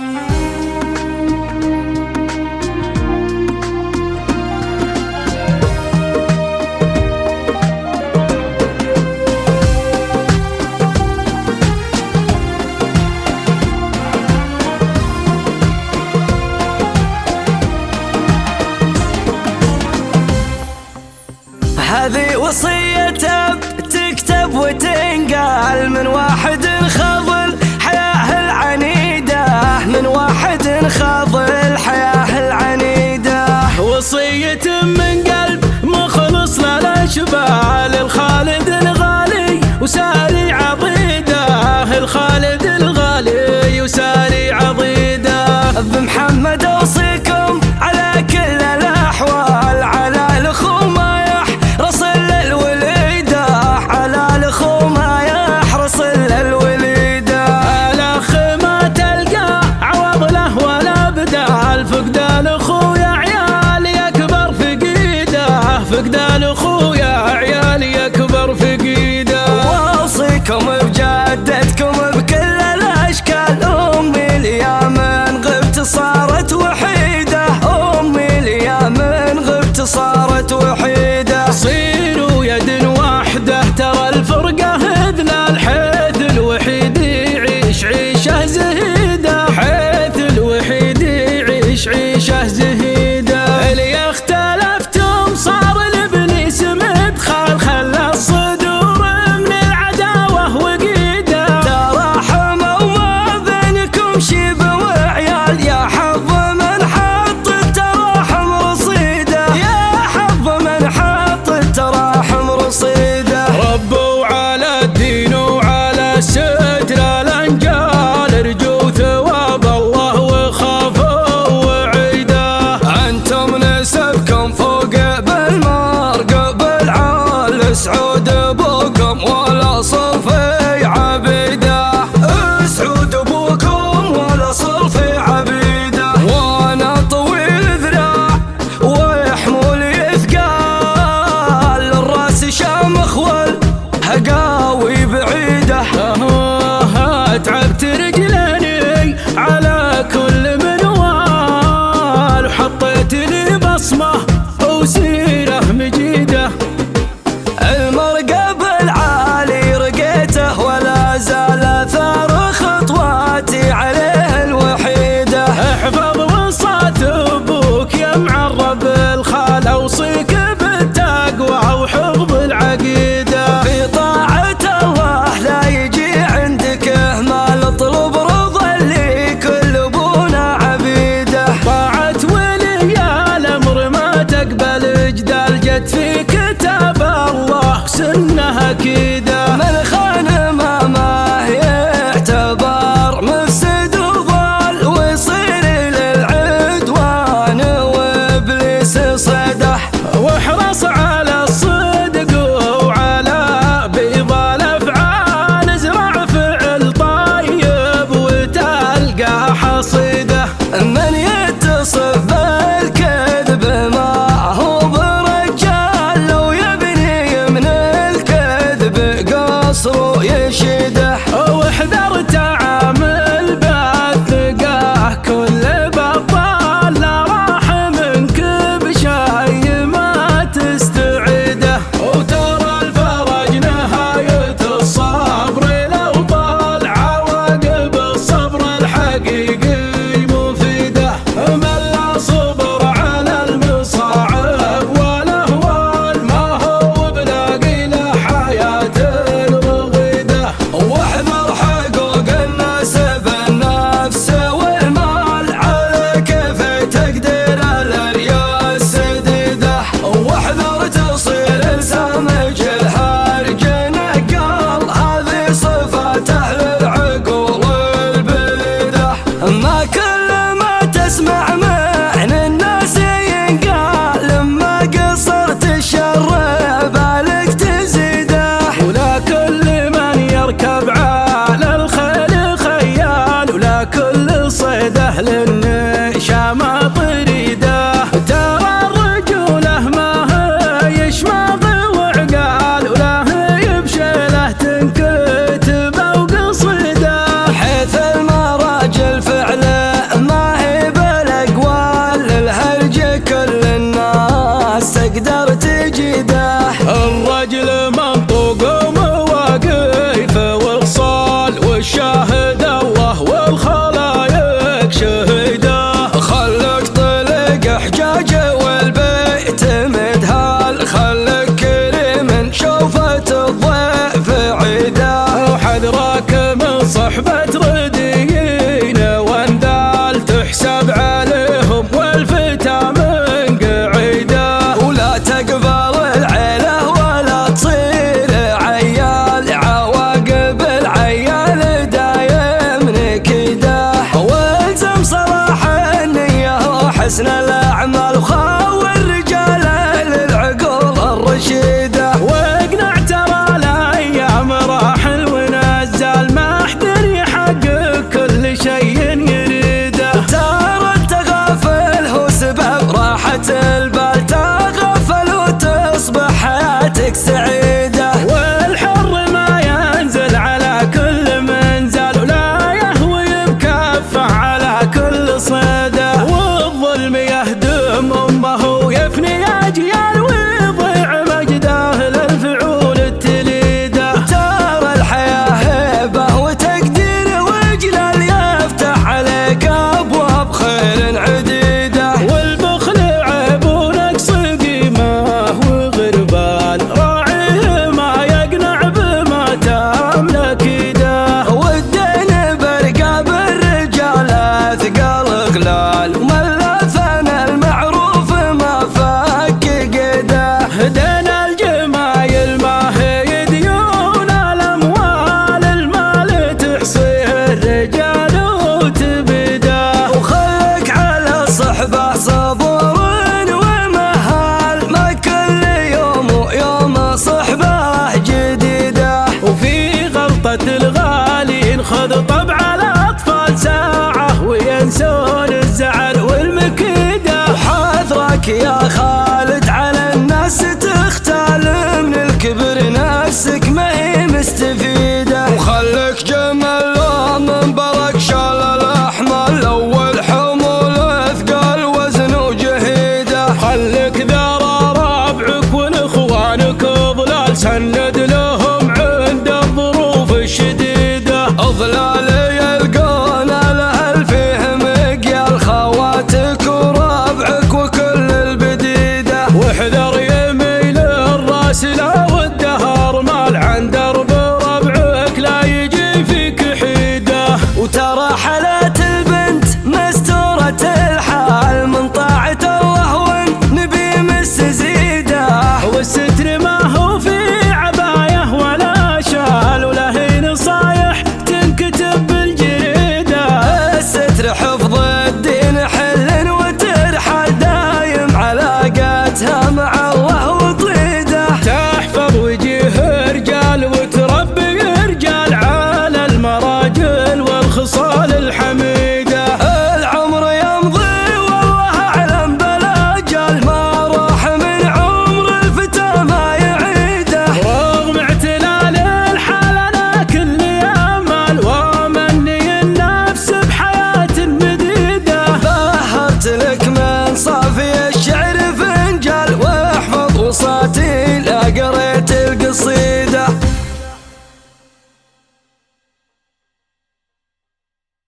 هذه وصية تكتب وتنقال من واحد خاض الحياة العنيدة، من واحد خاض الحياة العنيدة. وصية من قلب مخلص للأشبال، الخالد الغالي وساري عضيده، الخالد الغالي وساري عضيده. بمحمد أوصيكم على كل الأحوال، على الأخو ما يحرص إلا الوليدة، على الأخو ما يحرص إلا الوليدة. الأخ ما تلقى عوض له ولا بدال، فقدان أخو يا عيال يكبر فقيده، فقدان أخو يا عيال يكبر فقيده. وأوصيكم بجدتكم بكل الأشكال، أمي صحبة رديين وانذال تحسب عليهم والفتى من قعيده. ولا تقبل العيله ولا تصير عيال، عواقب العيال دايم نكده. والزم صلاح النية وحسن الأعمال وخاوي الرجال للعقول الرشيدة. واقنع ترى الأيام راحل ونزل ما حد يحقق كل شيء يريده. ترى التغافل هو سبب راحة البال، تغفل وتصبح حياتك سعيدة. والحر ما ينزل على كل منزل ولا يهوي بكفه على كل صيده. والظلم يهدم أمه ويفني أجيال ويضيع مجده للفعول التليده. ترى الحياة هبة وتقدير وجلال يفتح عليك أبواب خير عديدة. والبخل عيب ونقص قيمة وغربال، راعيه ما يقنع بما تملك يده. والدين برقاب الرجال أثقل غلال، وملفنا المعروف ما فك قده. دين الجمايل ما هي ديون الأموال، المال تحصيه الرجال وتبده. وخلك على الصحبة صبور ومهال، ما كل يوم ويوم صحبة جديدة. وفي غلطة الغالين خذ طبع الأطفال ساعة وينسون الزعل والمكيدة. وحذرك يا خالد على الناس تختال، من الكبر نفسك ما هي مستفيدة. وخلك جمل من برك شال الأحمال، أول حمول أثقال وزن وجهيدة. خلك ذرى ربعك والإخوانك ظلال، سند لهم عند الظروف الشديدة. أظلال يلقون الأهل فيه مقيال، خواتك وربعك وكل البديدة. واحذر يميل الراس لا والدهر مال، عند درب ربعك لا يجي فيك حيده. وترى حلا